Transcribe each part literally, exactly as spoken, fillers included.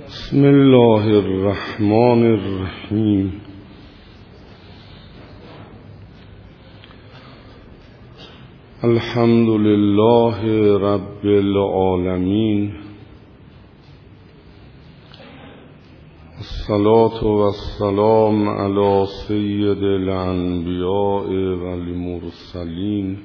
بسم الله الرحمن الرحیم. الحمد لله رب العالمین، الصلاة والسلام علی سید الانبیاء والمرسلین،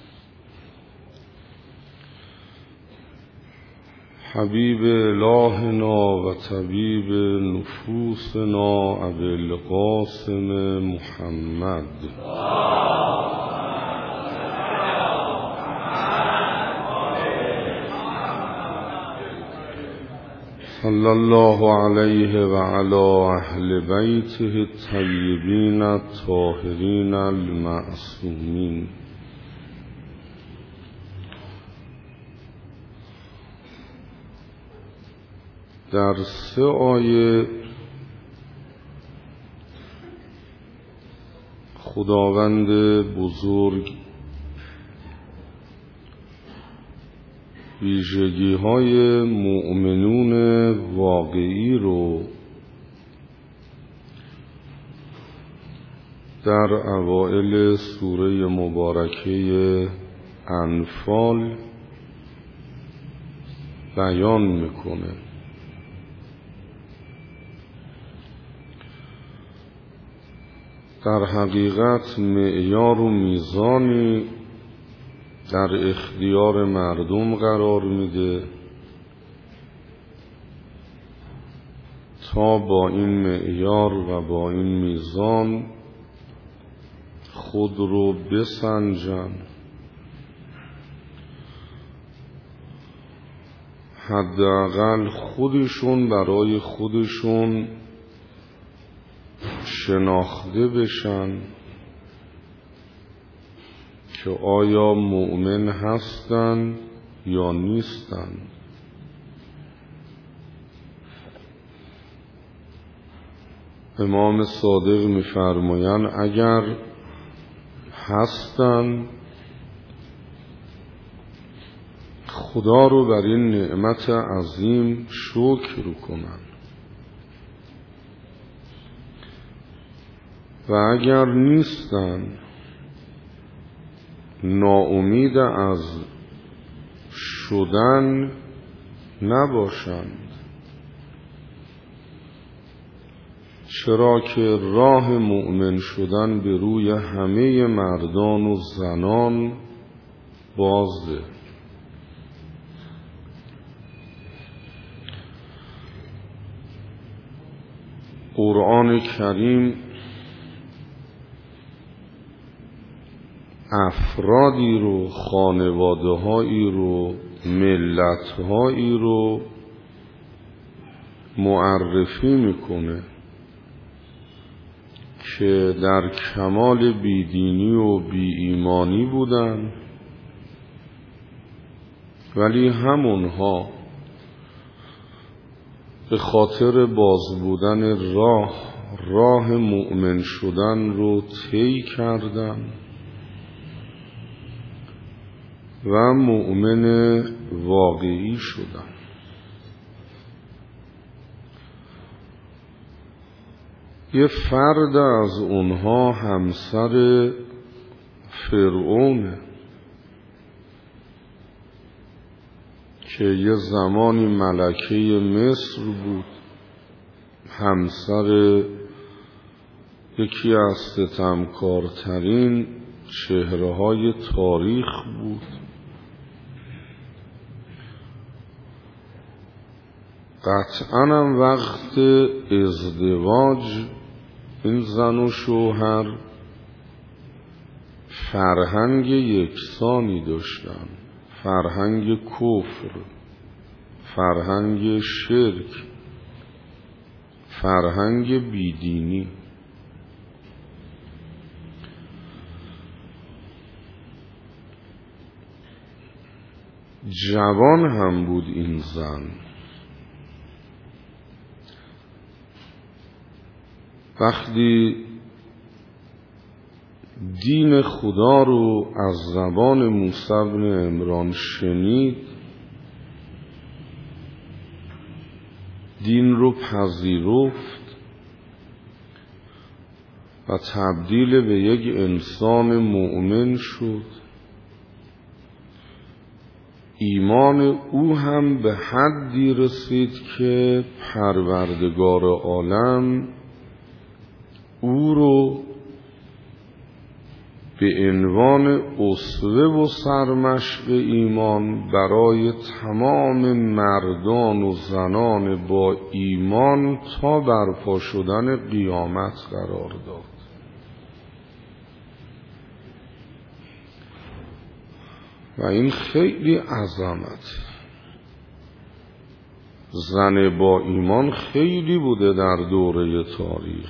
حبیب الهنا و طبیب نفوسنا ابی القاسم محمد. صلی الله علیه و علی اهل بیته الطیبین الطاهرین المعصومین. در سه آیه خداوند بزرگ ویژگی های مؤمنون واقعی رو در اوائل سوره مبارکه انفال بیان میکنه. در حقیقت معیار و میزانی در اختیار مردم قرار میده تا با این معیار و با این میزان خود رو بسنجن، حداقل خودشون برای خودشون شناخته بشن که آیا مؤمن هستند یا نیستند. امام صادق می‌فرمایند اگر هستند خدا رو بر این نعمت عظیم شکر کنند و اگر نیستند ناامید از شدن نباشند، چرا که راه مؤمن شدن به روی همه مردان و زنان بازه. قرآن کریم افرادی رو، خانواده هایی رو، ملت هایی رو معرفی میکنه که در کمال بیدینی و بی ایمانی بودن، ولی همونها به خاطر باز بودن راه راه مؤمن شدن رو طی کردن و مؤمن واقعی شدن. یه فرد از اونها همسر فرعونه که یه زمانی ملکه مصر بود، همسر یکی از ستمکارترین چهره‌های تاریخ بود. قطعاً هم وقت ازدواج این زن و شوهر فرهنگ یکسانی داشتن، فرهنگ کفر، فرهنگ شرک، فرهنگ بیدینی. جوان هم بود این زن. وقتی دین خدا رو از زبان موسی بن عمران شنید، دین رو پذیرفت و تبدیل به یک انسان مؤمن شد. ایمان او هم به حدی رسید که پروردگار عالم او رو به عنوان اسوه و سرمشق ایمان برای تمام مردان و زنان با ایمان تا برپا شدن قیامت قرار داد. و این خیلی عظمت. زن با ایمان خیلی بوده در دوره تاریخ.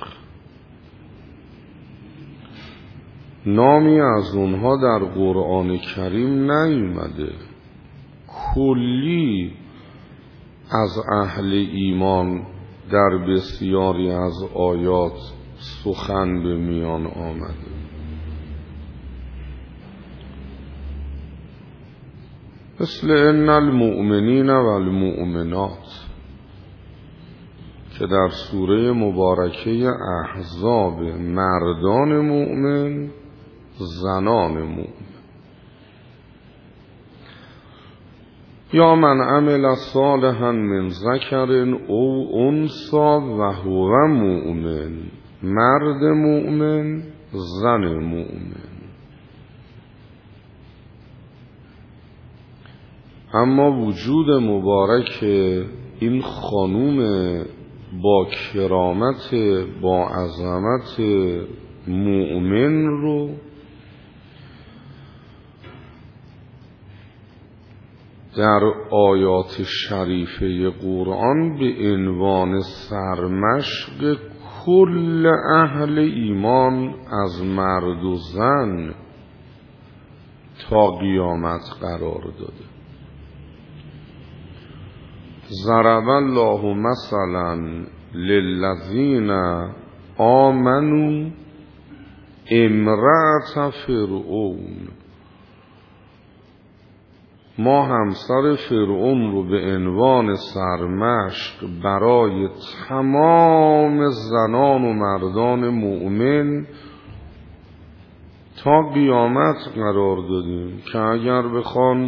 نامی از اونها در قرآن کریم نیامده. کلی از اهل ایمان در بسیاری از آیات سخن به میان آمده. مثل ان المؤمنین و المؤمنات که در سوره مبارکه احزاب مردان مؤمن، زنان مؤمن. یا من عمل صالحا من ذکر او انثی و هو مؤمن، مرد مؤمن، زن مؤمن. اما وجود مبارک این خانوم با کرامت، با عظمت مؤمن رو در آیات شریفه قرآن به عنوان سرمشق کل اهل ایمان از مرد و زن تا قیامت قرار داده. ضرب الله مثلا للذین آمنوا امرأة فرعون. ما همسر فرعون رو به عنوان سرمشق برای تمام زنان و مردان مؤمن تا قیامت قرار دادیم که اگر بخوان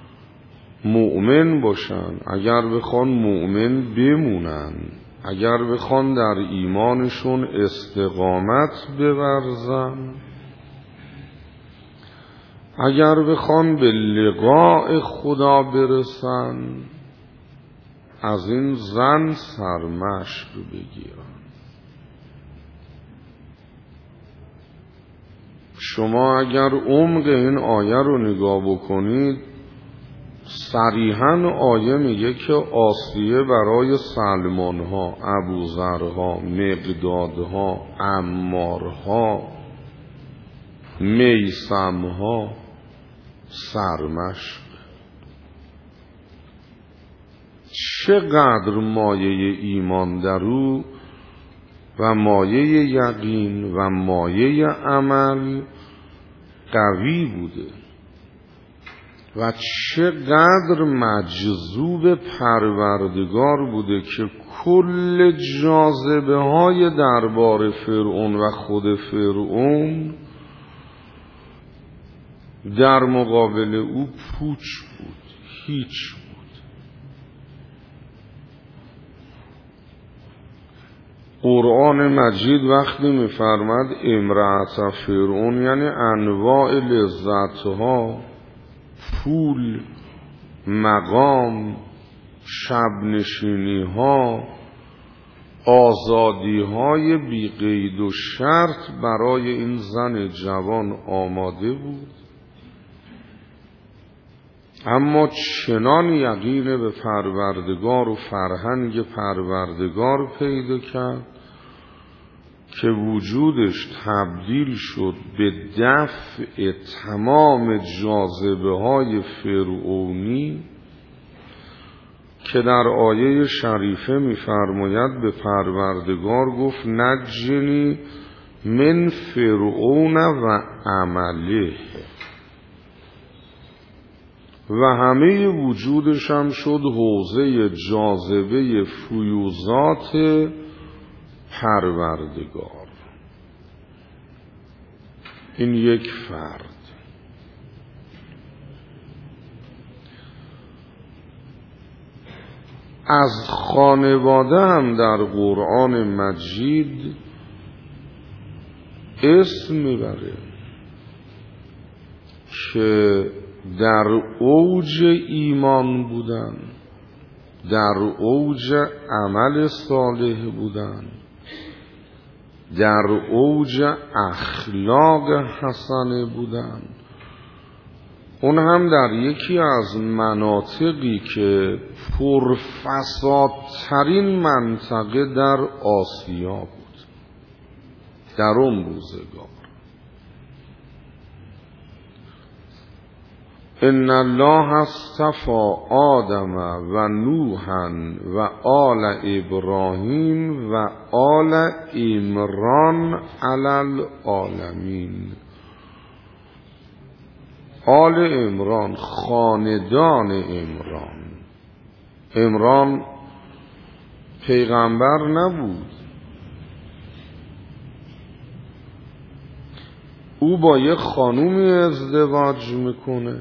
مؤمن باشن، اگر بخوان مؤمن بمونن، اگر بخوان در ایمانشون استقامت بورزن، اگر بخوان به لقاء خدا برسن، از این زن سرمشق بگیرن. شما اگر عمق این آیه رو نگاه بکنید، صریحاً آیه میگه که آسیه برای سلمانها، ابوذرها، مقدادها، عمارها، میثمها سرمشق. چقدر مایه ایمان در او و مایه یقین و مایه عمل قوی بوده و چقدر مجذوب پروردگار بوده که کل جاذبه های دربار فرعون و خود فرعون در مقابل او پوچ بود، هیچ بود. قرآن مجید وقتی می‌فرماد امرأة فرعون یعنی انواع لذت‌ها، پول، مقام، شبنشینی‌ها، آزادی‌های بی قید و شرط برای این زن جوان آماده بود. اما چنان یقین به پروردگار و فرهنگ پروردگار پیدا کرد که وجودش تبدیل شد به دفع تمام جاذبه های فرعونی که در آیه شریفه می‌فرماید به پروردگار گفت نجنی من فرعون و عمله و همه وجودش هم شد حوزه جاذبه فیوزات پروردگار. این یک فرد. از خانواده هم در قرآن مجید اسم میبره که در اوج ایمان بودن، در اوج عمل صالح بودن، در اوج اخلاق حسنه بودن. اون هم در یکی از مناطقی که پرفسادترین منطقه در آسیا بود در اون روزگار. ان الله اصطفى آدم و نوحا و آل ابراهیم و آل عمران علی العالمین. آل عمران، خاندان عمران. عمران پیغمبر نبود، او با یک خانومی ازدواج میکنه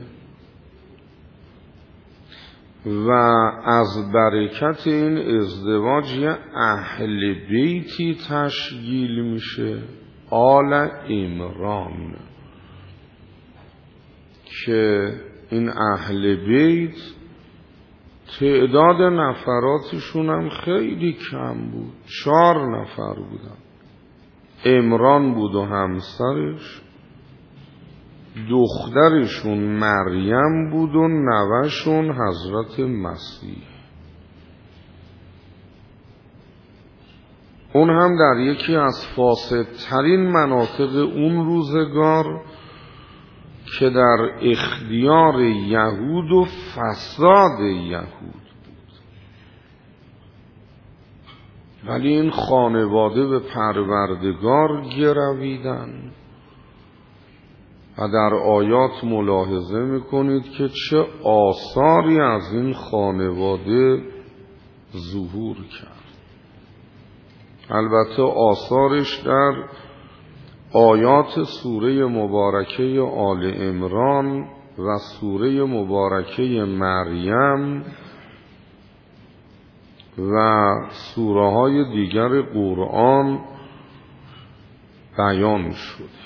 و از برکت این ازدواج یه اهل بیتی تشکیل میشه، آل عمران، که این اهل بیت تعداد نفراتشون هم خیلی کم بود، چهار نفر بودن. عمران بود و همسرش، دخترشون مریم بود و نوه‌شون حضرت مسیح. اون هم در یکی از فاسدترین مناطق اون روزگار که در اختیار یهود و فساد یهود بود. ولی این خانواده به پروردگار گرویدن و در آیات ملاحظه میکنید که چه آثاری از این خانواده ظهور کرد. البته آثارش در آیات سوره مبارکه آل عمران و سوره مبارکه مریم و سوره های دیگر قرآن بیان شد.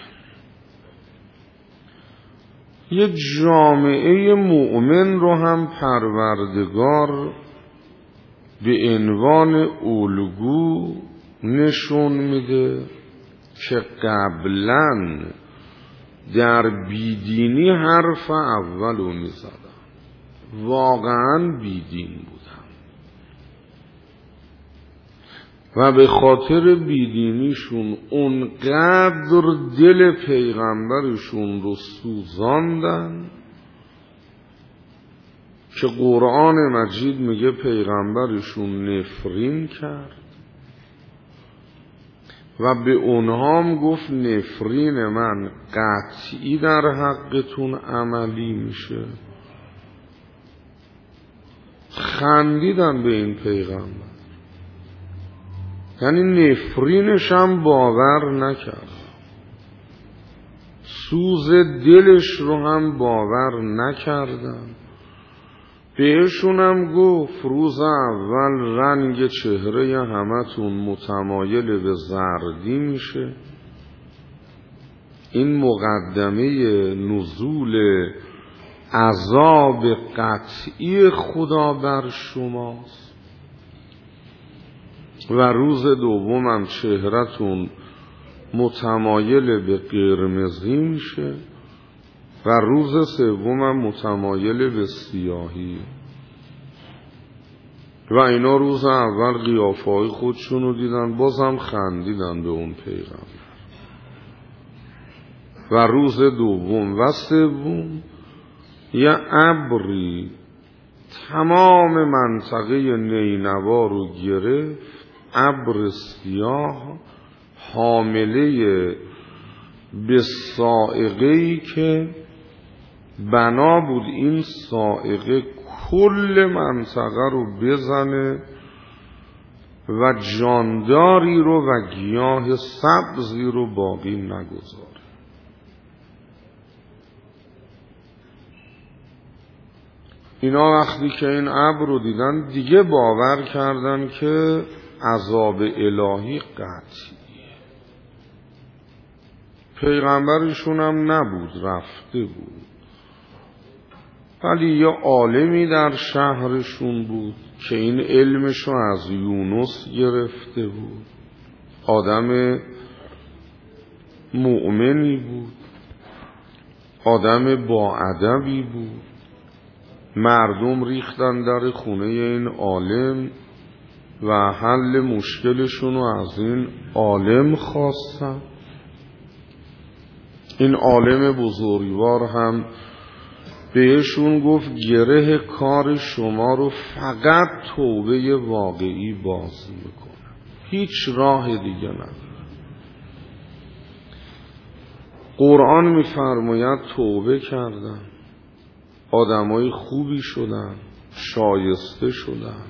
یک جامعه مؤمن رو هم پروردگار به عنوان الگو نشون میده که قبلا در بیدینی حرف اولو میزدن، واقعا بیدین بودن و به خاطر بیدینیشون اونقدر دل پیغمبرشون رو سوزاندن که قرآن مجید میگه پیغمبرشون نفرین کرد و به اونها هم گفت نفرین من قطعی در حقتون عملی میشه. خندیدن به این پیغمبر، یعنی نفرینش هم باور نکرد، سوز دلش رو هم باور نکردن. بهشون هم گفت روز اول رنگ چهره همتون متمایل به زردی میشه، این مقدمه نزول عذاب قطعی خدا بر شماست. و روز دومم چهرهتون متمایل به قرمزی میشه و روز سومم متمایل به سیاهی. و اینا روز اول قیافه‌های خودشون رو دیدن، بازم خندیدن به اون پیغمبر. و روز دوم و سوم یه ابری تمام منطقه نینوا رو گرفت، ابر سیاه حامله به صاعقه‌ای که بنا بود این صاعقه کل منطقه رو بزنه و جانداری رو و گیاه سبزی رو باقی نگذاره. اینا وقتی که این ابر رو دیدن دیگه باور کردن که عذاب الهی قطعیه. پیغمبرشون هم نبود، رفته بود، ولی یه عالمی در شهرشون بود که این علمشو از یونس گرفته بود، آدم مؤمنی بود، آدم با ادبی بود. مردم ریختن در خونه این عالم و حل مشکلشون رو از این عالم خواستن. این عالم بزرگوار هم بهشون گفت گره کار شما رو فقط توبه واقعی باز میکنه، هیچ راه دیگه نداره. قرآن میفرماید توبه کردن، آدمای خوبی شدن، شایسته شدن،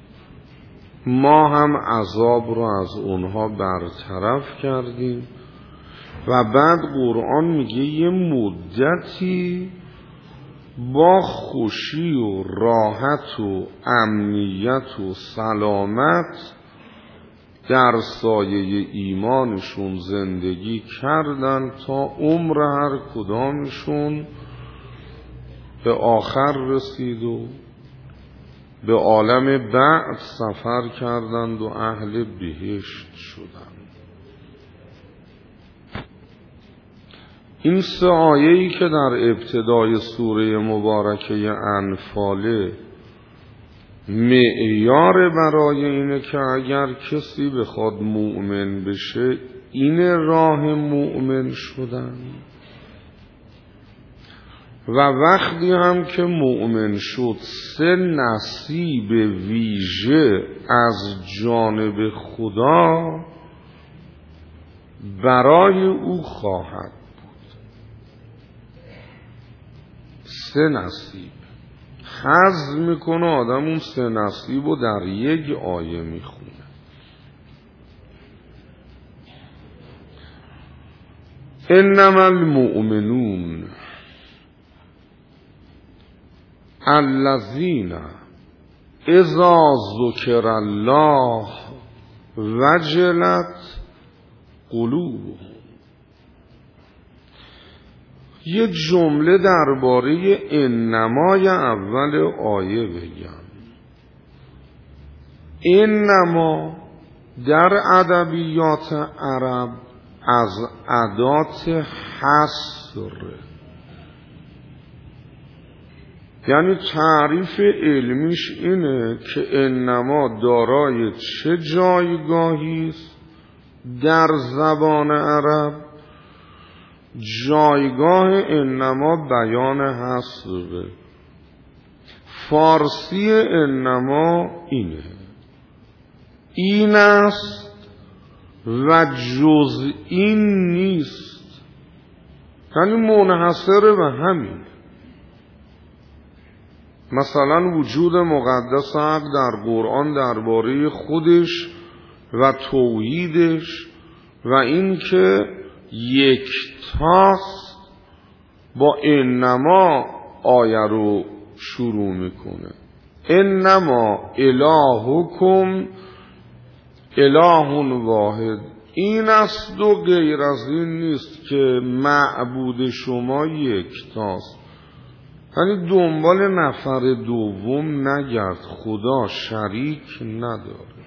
ما هم عذاب رو از اونها برطرف کردیم. و بعد قرآن میگه یه مدتی با خوشی و راحت و امنیت و سلامت در سایه ایمانشون زندگی کردن تا عمر هر کدامشون به آخر رسید و به عالم بعد سفر کردند و اهل بهشت شدند. این سه آیه‌ای که در ابتدای سوره مبارکه انفاله معیار برای اینه که اگر کسی بخواد مؤمن بشه این راه مؤمن شدن، و وقتی هم که مؤمن شد سه نصیب ویژه از جانب خدا برای او خواهد بود. سه نصیب حظ میکنه آدم اون سه نصیب رو در یک آیه میخونه. انما المؤمنون الذین اذا ذکر الله وجلت قلوبهم. یه جمله درباره انمای اول آیه بگم. انما در ادبیات عرب از ادات حصر، یعنی تعریف علمیش اینه که انما دارای چه جایگاهی است در زبان عرب. جایگاه انما بیان حصره. فارسی انما اینه، این است و جز این نیست، یعنی منحصر به همین. مثلا وجود مقدس حق در قرآن درباره خودش و توحیدش و این که یکتاست با انما آیه رو شروع میکنه. انما الهکم اله واحد، این است و غیر از این نیست که معبود شما یکتاست. یعنی دنبال نفر دوم نگرد، خدا شریک نداره.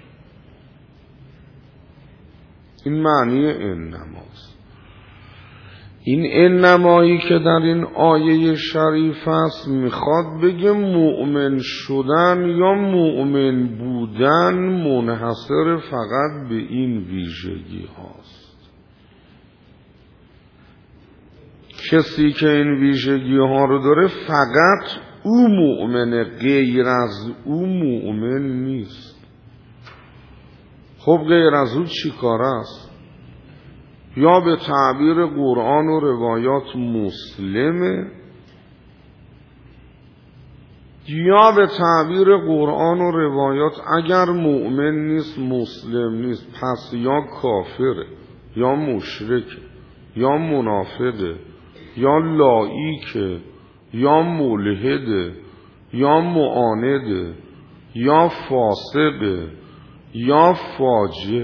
این معنی انماست. این انمایی که در این آیه شریف است میخواد بگه مؤمن شدن یا مؤمن بودن منحصر فقط به این ویژگی هاست. کسی که این ویژگی ها رو داره فقط او مؤمنه، غیر از او مؤمن نیست. خب غیر از او چی کار است؟ یا به تعبیر قرآن و روایات مسلمه یا به تعبیر قرآن و روایات اگر مؤمن نیست، مسلم نیست، پس یا کافره، یا مشرکه، یا منافقه، یا لاییکه، یا ملحده، یا معانده، یا فاسقه، یا فاجر.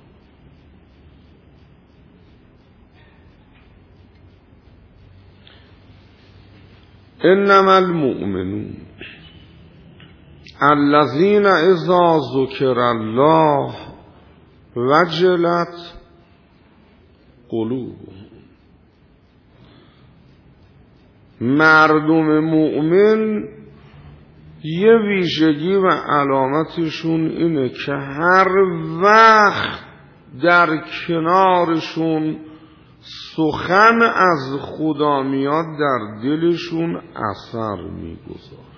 انما المؤمنون الذین اذا ذکر الله وجلت قلوبهم. مردم مؤمن یه ویژگی و علامتشون اینه که هر وقت در کنارشون سخن از خدا میاد در دلشون اثر میگذاره.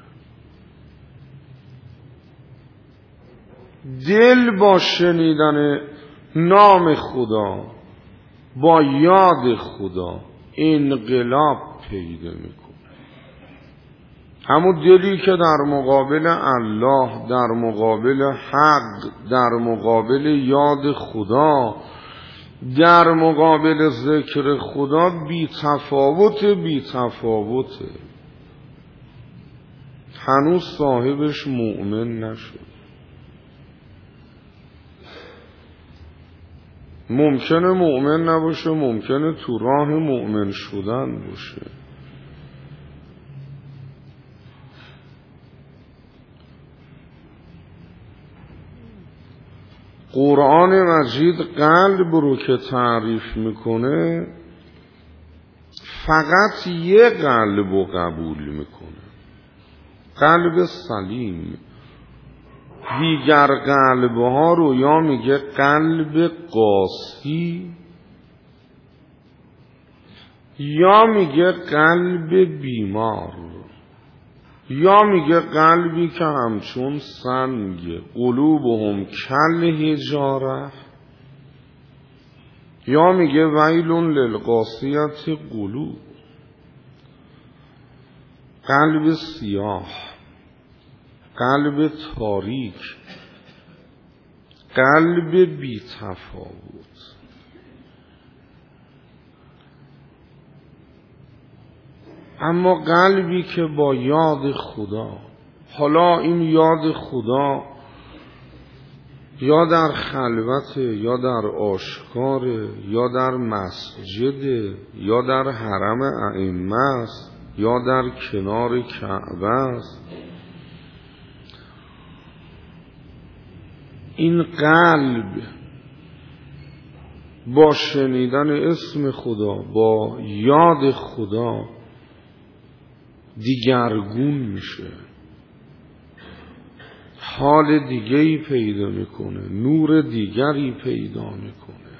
دل با شنیدن نام خدا، با یاد خدا انقلاب پیدا میکنه. همون دلی که در مقابل الله، در مقابل حق، در مقابل یاد خدا، در مقابل ذکر خدا بی تفاوت بی تفاوته، هنوز صاحبش مؤمن نشد. ممکنه مؤمن نباشه، ممکنه تو راه مؤمن شدن باشه. قرآن مجید قلب رو که تعریف میکنه فقط یه قلب رو قبول میکنه، قلب سلیم. دیگر قلبها رو یا میگه قلب قاسی یا میگه قلب بیمار یا میگه قلبی که همچون سنگ، قلوبهم کل حجاره، یا میگه ویل للقاسیة قلوب، قلب سیاه، قلب تاریک، قلب بی تفاوت. اما قلبی که با یاد خدا، حالا این یاد خدا یا در خلوت، یا در آشکار، یا در مسجد، یا در حرم ائمه است، یا در کنار کعبه است، این قلب با شنیدن اسم خدا، با یاد خدا دیگرگون میشه، حال دیگری پیدا میکنه، نور دیگری پیدا میکنه.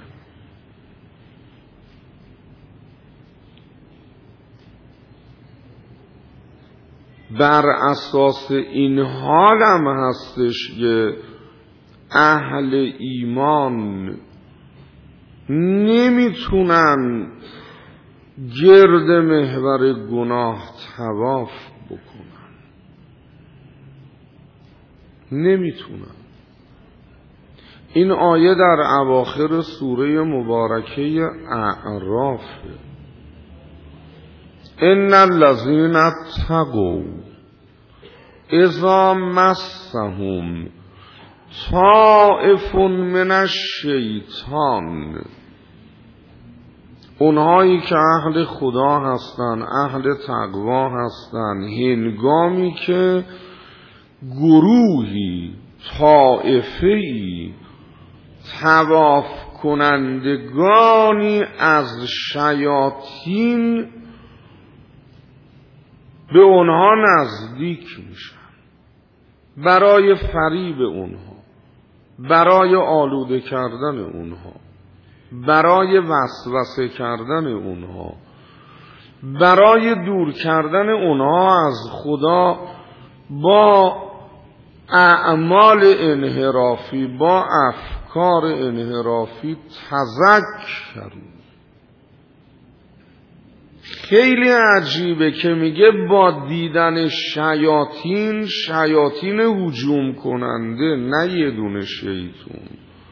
بر اساس این حال هم هستش که اهل ایمان نمیتونن گرد محور گناه طواف بکنن، نمیتونن. این آیه در اواخر سوره مبارکه اعراف، ان الذین اتقوا اذا مسهم طائف من الشیطان، اونهایی که اهل خدا هستن، اهل تقوا هستن، هنگامی که گروهی، طائفه‌ای، طواف کنندگانی از شیاطین به اونها نزدیک میشن برای فریب اونها، برای آلوده کردن اونها، برای وسوسه کردن اونها، برای دور کردن اونها از خدا با اعمال انحرافی، با افکار انحرافی. تذکروا، خیلی عجیبه که میگه با دیدن شیاطین، شیاطین هجوم کننده، نه یه دونه شیطون.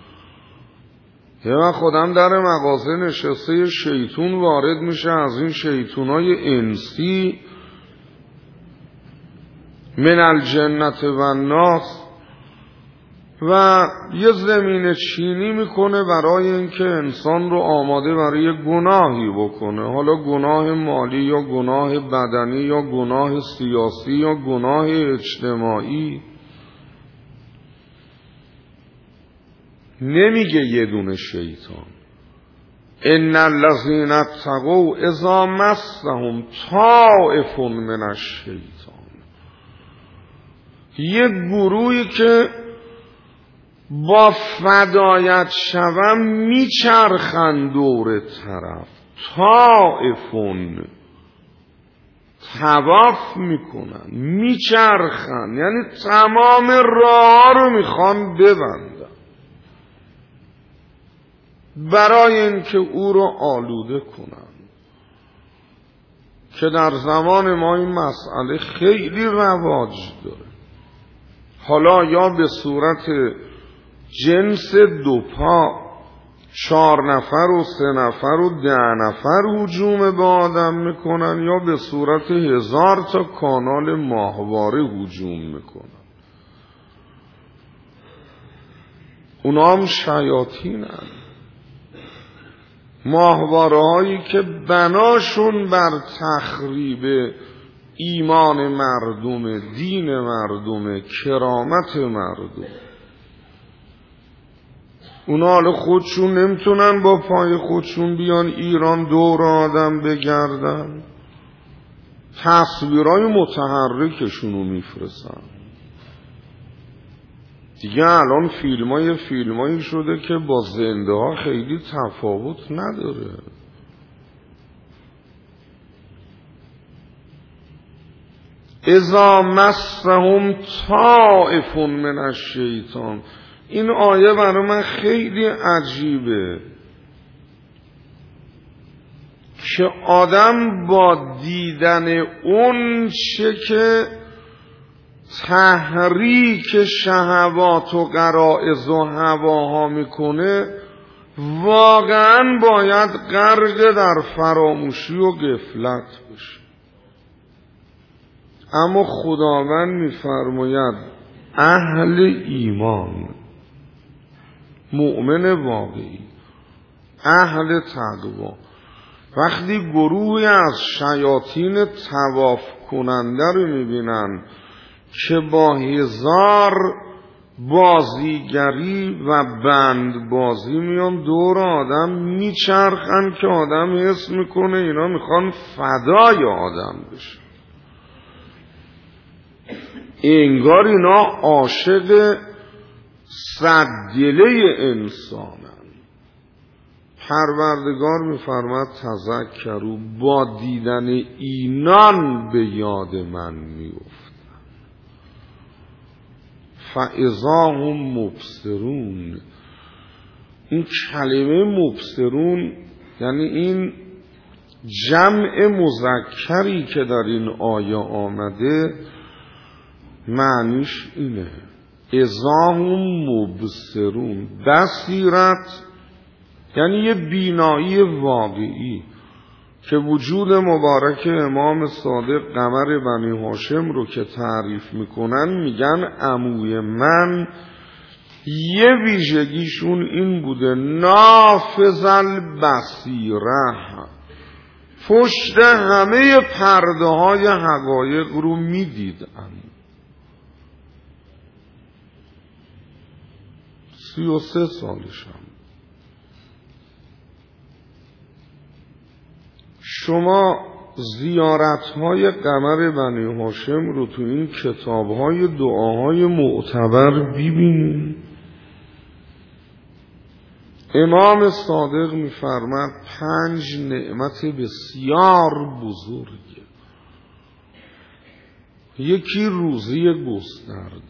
یه وقت خودم در مغازه نشسته شیطون وارد میشه از این شیطونای انسی من الجنت و الناس و یه زمین چینی میکنه برای اینکه انسان رو آماده برای گناهی بکنه، حالا گناه مالی یا گناه بدنی یا گناه سیاسی یا گناه اجتماعی. نمیگه یه دونه شیطان. ان الذین اتقوا اذا مسهم طائف من الشیطان، یه گروهی که با فدایت شوم میچرخن دور طرف، طائفون طواف میکنن، میچرخن، یعنی تمام راه رو میخوان ببندن برای اینکه او رو آلوده کنن. که در زمان ما این مسئله خیلی رواج داره. حالا یا به صورت جنس دو پا چهار نفر و سه نفر و ده نفر هجوم به آدم میکنن، یا به صورت هزار تا کانال ماهواره هجوم میکنن. اونا هم شیاطینن، ماهواره هایی که بناشون بر تخریب ایمان مردم، دین مردم، کرامت مردم. اونا حالا خودشون نمیتونن با پای خودشون بیان ایران دور آدم بگردن، تصویرهای متحرکشونو میفرستن. دیگه الان فیلم های فیلم هایی شده که با زنده ها خیلی تفاوت نداره. اذا مسهم طائف من الشیطان، این آیه برای من خیلی عجیبه که آدم با دیدن اون چه که تحریک شهوات و غرائز و هواها میکنه واقعا باید غرق در فراموشی و غفلت بشه. اما خداوند میفرماید اهل ایمان، مؤمن واقعی، اهل تقوا، وقتی گروهی از شیاطین طواف کننده رو میبینن که با هزار بازیگری و بند بازی میان دور آدم میچرخن که آدم حس میکنه اینا میخوان فدای آدم بشه، انگار اینا عاشق صددله انسانن. پروردگار میفرماد تذکروا، با دیدن اینان به یاد من میافتن، فاذا هم مبصرون. این کلمه مبصرون یعنی این جمع مذکری که در این آیه آمده معنیش اینه، اذا هم مبصرون. بصیرت یعنی یه بینایی واقعی که وجود مبارک امام صادق قمر بنی هاشم رو که تعریف میکنن میگن عموی من یه ویژگیشون این بوده، نافذ البصیره، پشت همه پرده های حقایق رو میدیدن. سی و سه سالشم. شما زیارت‌های قمر بنی هاشم رو تو این کتاب‌های دعاهای معتبر ببینید. امام صادق می‌فرماد پنج نعمت بسیار بزرگه. یکی روزی گسترده،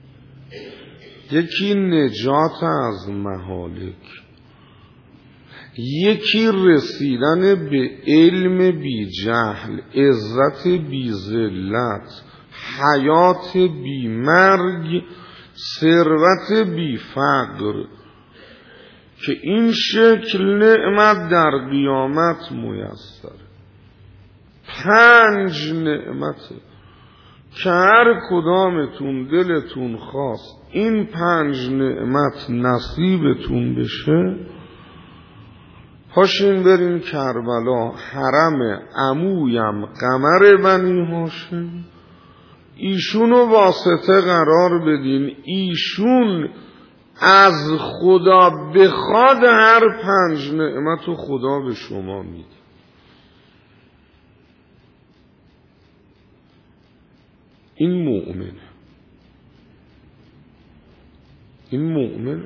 یکی نجات از مهالک، یکی رسیدن به علم بی جهل، عزت بی ذلت، حیات بی مرگ، ثروت بی فقر، که این شکل نعمت در قیامت میسر. پنج نعمته که هر کدامتون دلتون خواست این پنج نعمت نصیبتون بشه، پاشین برین کربلا، حرم عمویم قمر بنی هاشم، ایشونو واسطه قرار بدین، ایشون از خدا بخواد هر پنج نعمتو خدا به شما میده. این مؤمنه، این مؤمن.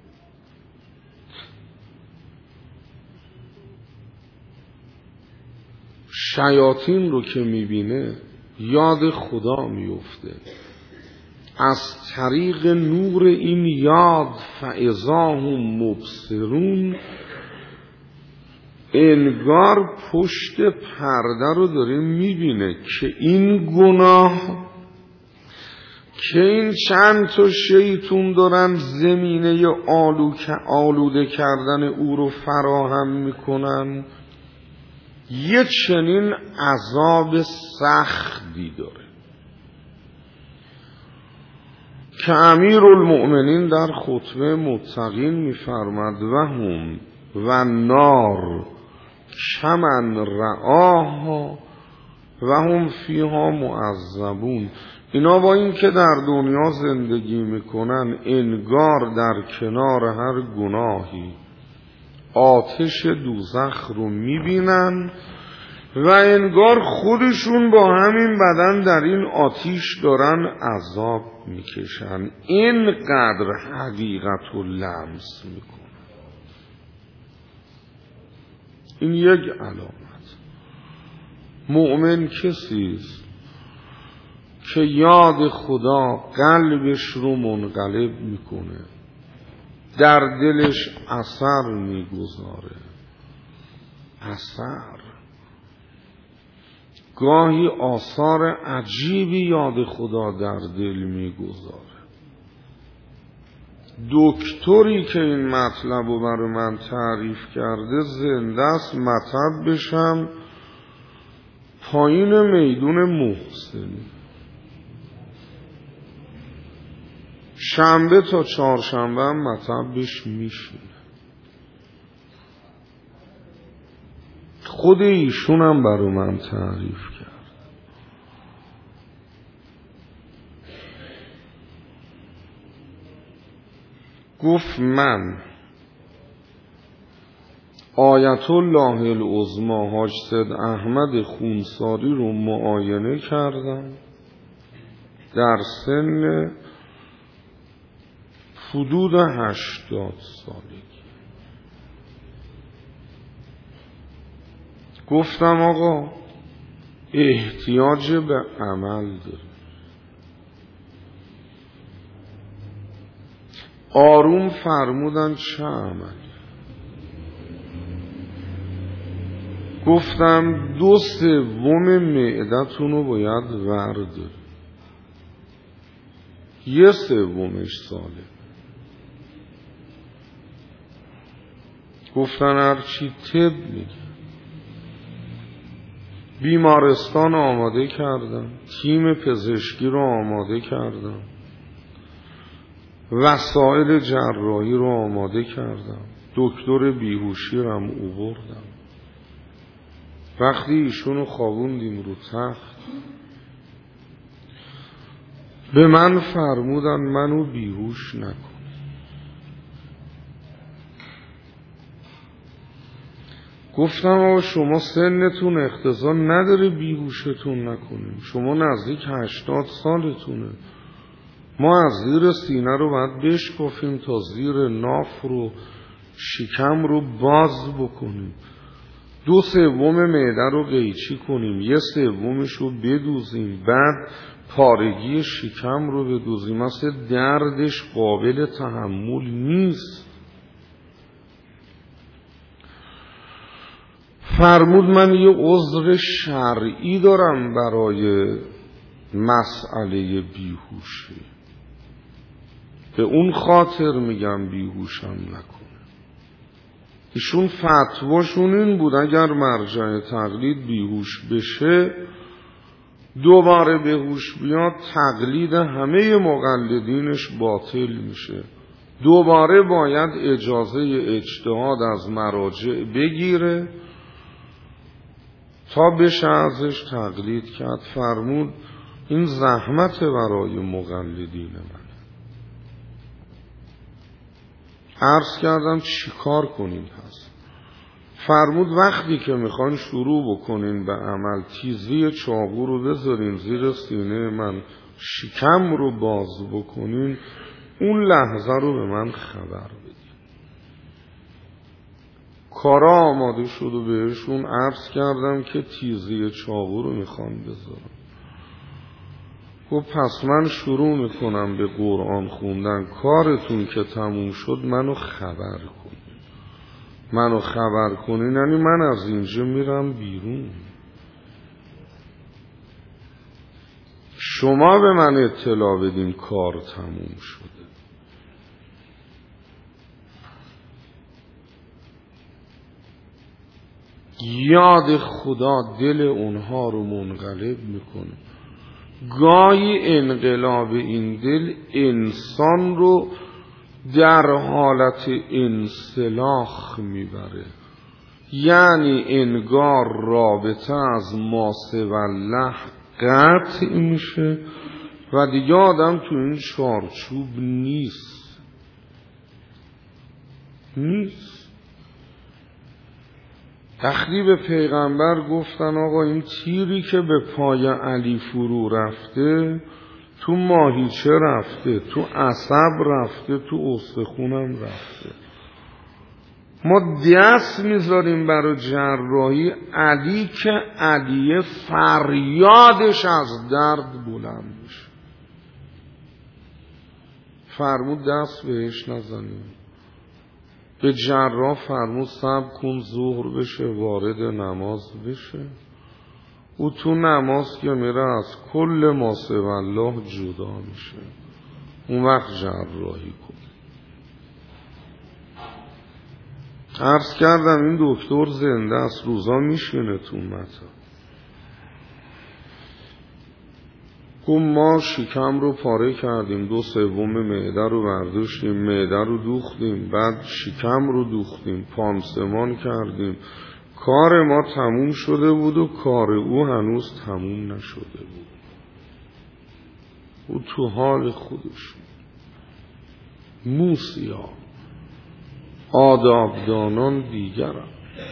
شیاطین رو که میبینه یاد خدا میفته، از طریق نور این یاد فاذا هم مبصرون، انگار پشت پرده رو داره میبینه که این گناه، که این چند تا شیطون دارن زمینه آلوده کردن او رو فراهم میکنن، یه چنین عذاب سختی داره که امیرالمؤمنین در خطبه متقین میفرماد و هم و نار کمن رعاها و هم فیها معذبون. اینا با این که در دنیا زندگی میکنن انگار در کنار هر گناهی آتش دوزخ رو میبینن و انگار خودشون با همین بدن در این آتش دارن عذاب میکشن. اینقدر حقیقت رو لمس میکنن. این یک علامت. مؤمن کسیست که یاد خدا قلبش رو منقلب میکنه، در دلش اثر میگذاره. اثر گاهی آثار عجیبی یاد خدا در دل میگذاره. دکتری که این مطلب رو برای من تعریف کرده زنده است، مطب بشم پایین میدون محسنی، شنبه تا چهارشنبه هم مطبش میشینه. خود ایشون هم برای من تعریف کرد. گفت من آیت الله العظمی حاج سید احمد خونساری رو معاینه کردم در سن حدود هشتاد سالگی. گفتم آقا احتیاج به عمل داره. آروم فرمودن چه عملی؟ گفتم دو سوم معدتون رو باید ورداری، یه سومش ساله. گفتن هرچی طب میگه. بیمارستان آماده کردم، تیم پزشکی رو آماده کردم، وسایل جراحی رو آماده کردم، دکتر بیهوشی رو هم آوردم. وقتی ایشونو خوابوندیم رو تخت به من فرمودن منو بیهوش نکن. گفتم آقا شما سنتون اقتضا نداره بیهوشتون نکنیم، شما نزدیک هشتاد سالتونه، ما از زیر سینه رو باید بشکافیم تا زیر ناف رو شکم رو باز بکنیم، دو سوم معده رو قیچی کنیم، یه سومش رو بدوزیم، بعد پارگی شکم رو بدوزیم. مثل دردش قابل تحمل نیست. فرمود من یه عذر شرعی دارم برای مسئله بیهوشی، به اون خاطر میگم بیهوشم نکنه. ایشون فتواشون این بود اگر مرجع تقلید بیهوش بشه دوباره به هوش بیاد تقلید همه مقلدینش باطل میشه، دوباره باید اجازه اجتهاد از مراجع بگیره تا بشه ازش تقلید کرد. فرمود این زحمت برای مقلدین من. عرض کردم چی کار کنین هست؟ فرمود وقتی که میخوان شروع بکنین به عمل تیزی چاقو رو بذارین زیر سینه من، شکم رو باز بکنین، اون لحظه رو به من خبر بدین. کارا آماده شد و بهشون عرض کردم که تیزی چاقو رو میخوان بذارم. گفت پس من شروع میکنم به قرآن خوندن، کارتون که تموم شد منو خبر کنین. منو خبر کنین یعنی من از اینجا میرم بیرون، شما به من اطلاع بدین کار تموم شده. یاد خدا دل اونها رو منقلب میکنه. گاهی انقلاب این دل انسان رو در حالت انسلاخ میبره، یعنی انگار رابطه از ما سوالله قطع میشه و دیگه آدم تو این چارچوب نیست نیست وقتی به پیغمبر گفتن آقا این تیری که به پای علی فرو رفته تو ماهیچه رفته، تو عصب رفته، تو استخونم رفته، ما دست میذاریم برای جراحی. علی که علیه فریادش از درد بلند میشه. فرمود دست بهش نزنیم. به جراح فرمود صبر کن ظهر بشه وارد نماز بشه. او تو نماز که میره از کل ما سوی الله جدا میشه، اون وقت جراحی کن. عرض کردم این دکتر زنده است، روزا میشینه تو مطب. گفت ما شکم رو پاره کردیم، دو سوم معده رو برداشتیم، معده رو دوختیم، بعد شکم رو دوختیم، پانسمان کردیم، کار ما تموم شده بود و کار او هنوز تموم نشده بود. او تو حال خودش. موسیا آدابدانان دیگرم.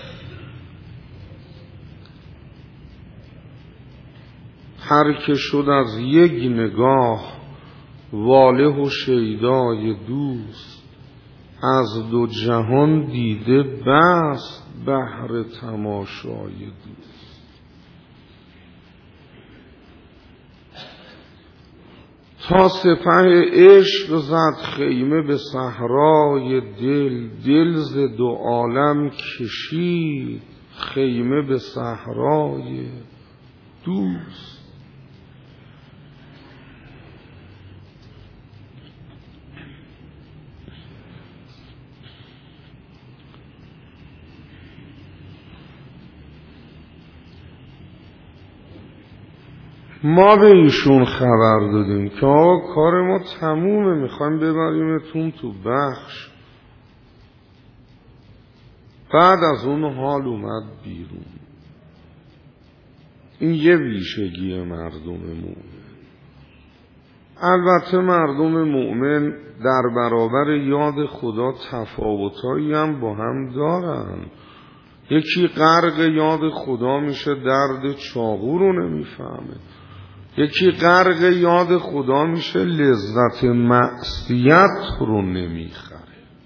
هر که شد از یک نگاه واله و شیدای دوست، از دو جهان دیده بست بهر تماشای دوست. تا سپه عشق زد خیمه به صحرای دل، دل ز دو عالم کشید خیمه به صحرای دوست. ما به ایشون خبر دادیم که آقا کار ما تمومه، میخوایم ببریمتون تو بخش. بعد از اون حال اومد بیرون. این یه ویژگی مردم مؤمن. البته مردم مؤمن در برابر یاد خدا تفاوتایی هم با هم دارن. یکی غرق یاد خدا میشه درد چاقو رو نمیفهمه، یکی غرق یاد خدا میشه لذت معصیت رو نمیخره،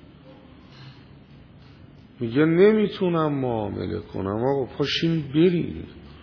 میگه نمیتونم معامله کنم. آقا پاشین برین.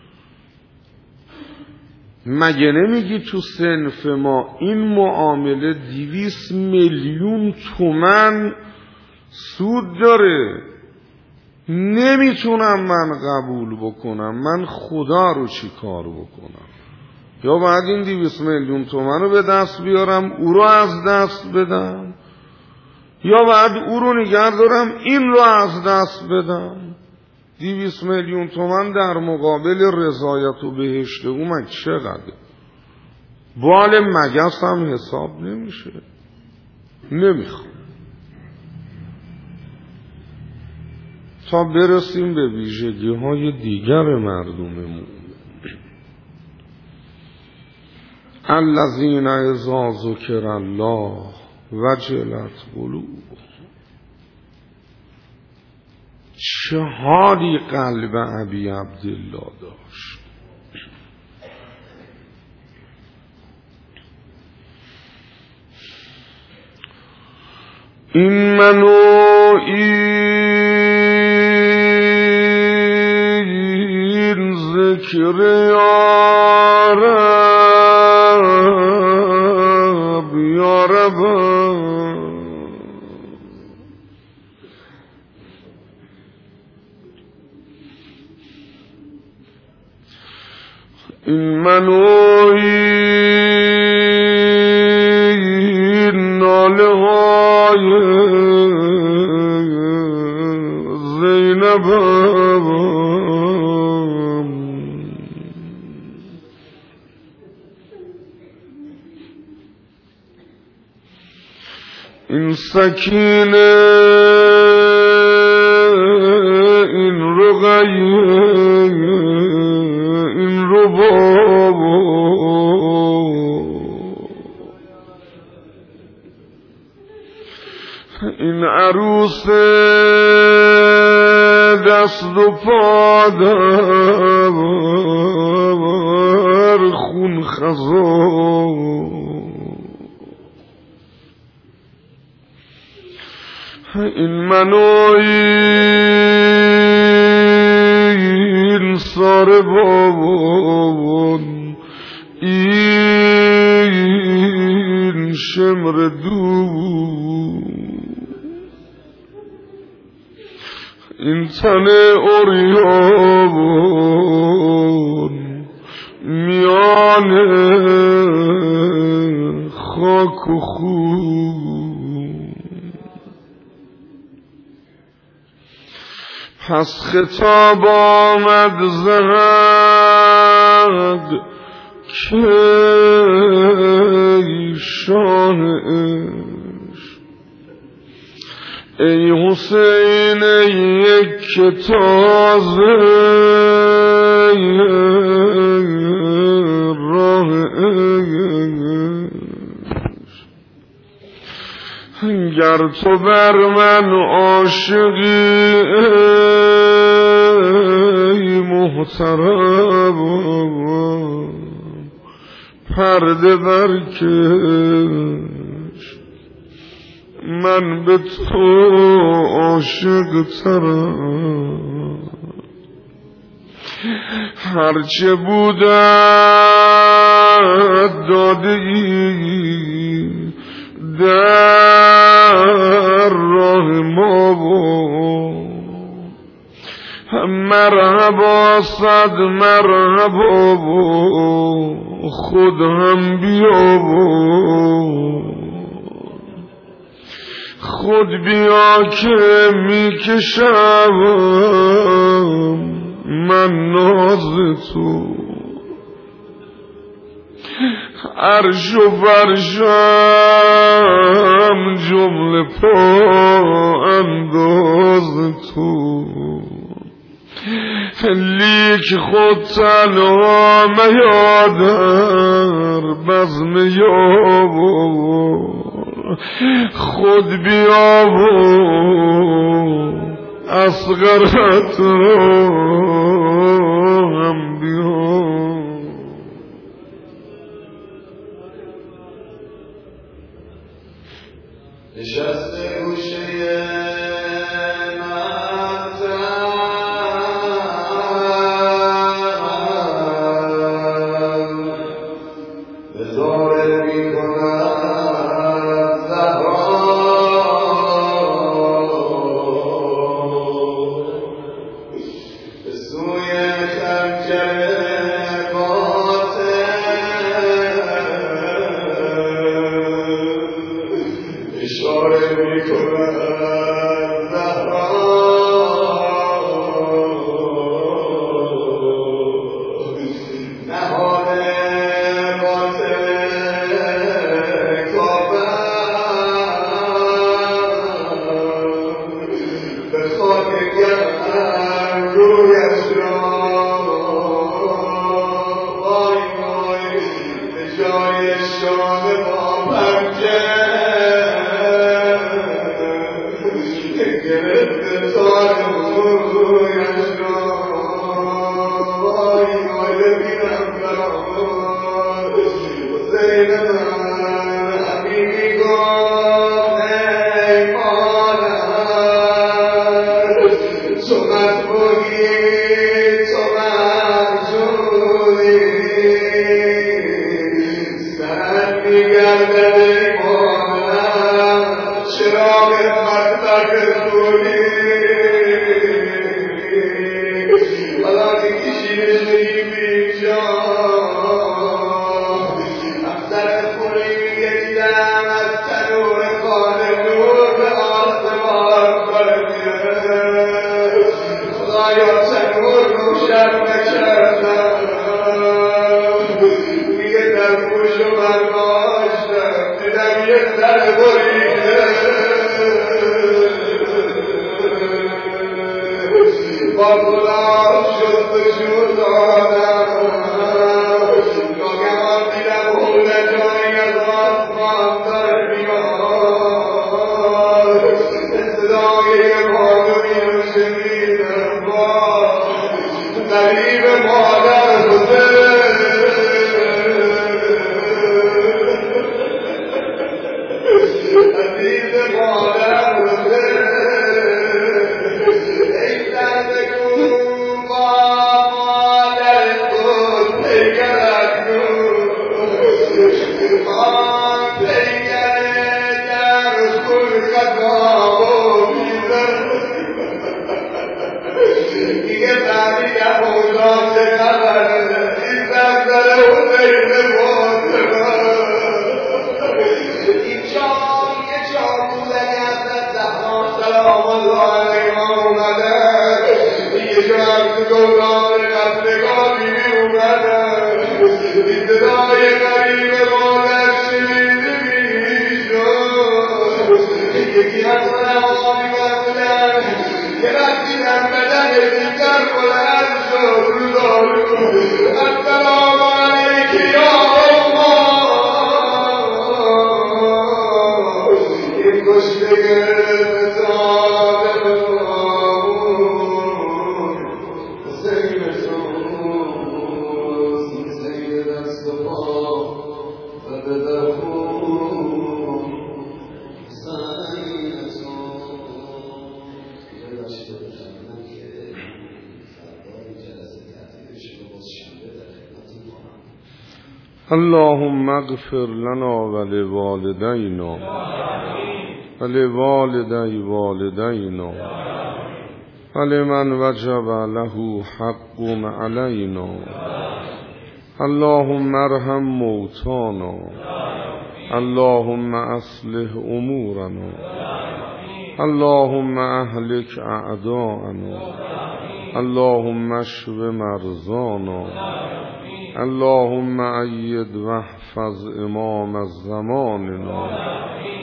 مگه نمیگی تو صنف ما این معامله دویست میلیون تومن سود داره؟ نمیتونم من قبول بکنم، من خدا رو چی کار بکنم؟ یا باید این دویست میلیون تومن رو به دست بیارم او رو از دست بدم، یا باید او رو نگه دارم این رو از دست بدم؟ دویست میلیون تومن در مقابل رضایت و بهشت او من چقدر؟ بال مگس هم حساب نمیشه. نمیخوام. تا برسیم به ویژگی های دیگر مردم مومن. الذین اذا ذکر الله وجلت قلوبهم. چه حالی قلب ابی عبدالله داشت. این منو این ذکر یا رب یا رب این منو این ناله های زینب این سکینه این رقیه این رباب این عروس دست و پادر خون خزا این منو این سار بابون این شمر دو این تن اوریان میان خاک و خون. پس خطاب آمد زهد که شاه عشق ای حسین یک تازه راه گر تو بر من عاشقی ای محترم پرده برکش من به تو عاشق ترم. هرچه بودت داده ای در راه ما بود مرحبا صد مرحبا بود خود هم بیا بود خود بیا که می کشم من ناز تو عرش و فرشم جمله پا انداز تو لیک خود تنها میادر بزم یابار خود بیا و اصغرت هم بیا. نشسته گوشه اللهم اغفر لنا ولوالدينا ولوالدي والدينا ولمن وجب له حق علينا. اللهم ارحم موتانا، اللهم اصلح امورنا، اللهم اهلك اعداءنا، اللهم اشف مرضانا، اللهم أيد واحفظ امام زماننا،